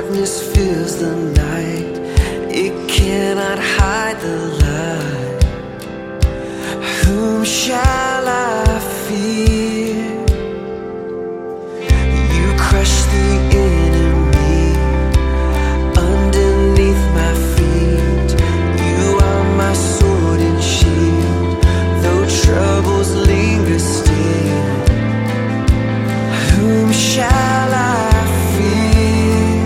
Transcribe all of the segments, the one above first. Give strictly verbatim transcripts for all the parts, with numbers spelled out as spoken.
darkness fills the night, it cannot hide the light. Whom shall I fear? You crush the enemy underneath my feet. You are my sword and shield, though troubles linger still. Whom shall I fear?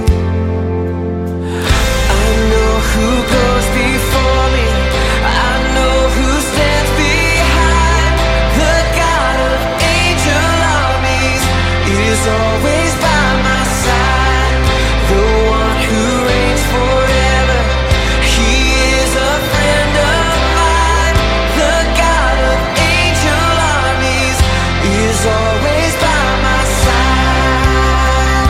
I know who goes before me, I know who stands behind. The God of angel armies is always by my side. The one who reigns forever, he is a friend of mine. The God of angel armies is always by my side.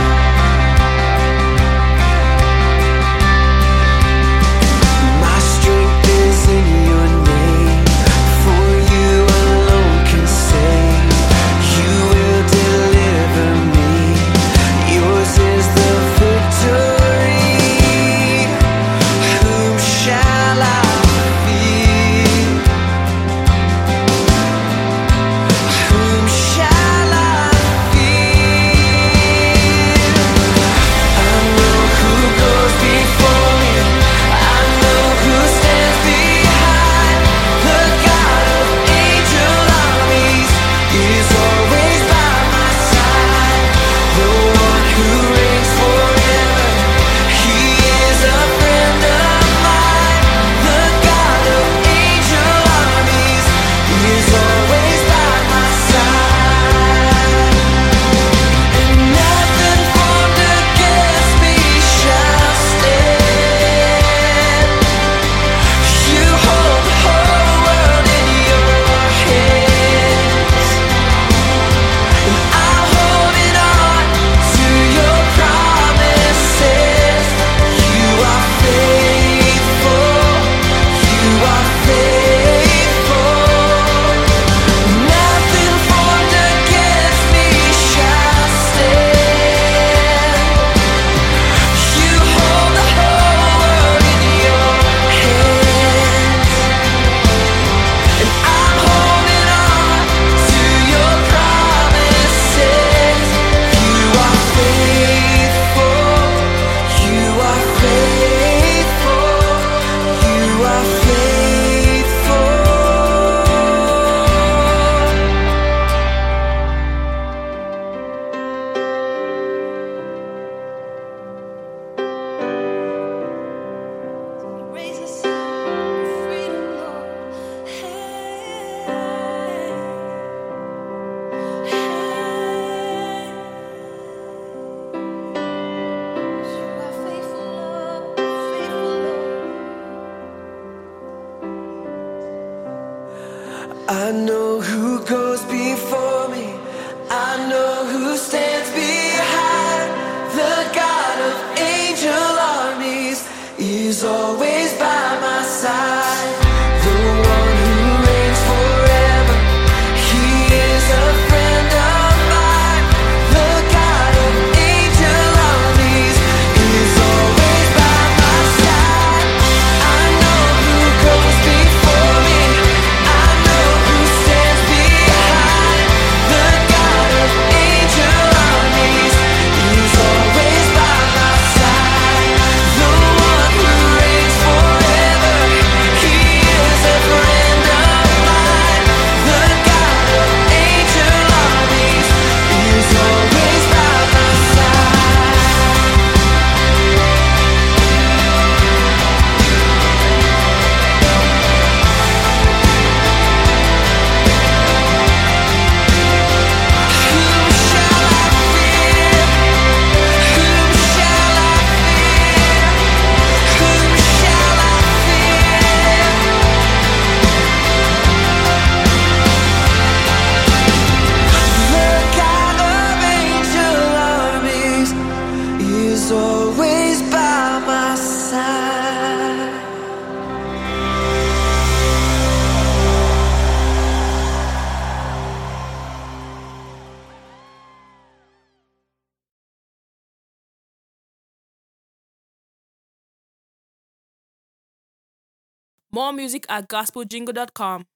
My strength is in your name, for you alone can save. You will deliver me More music at gospel jingle dot com.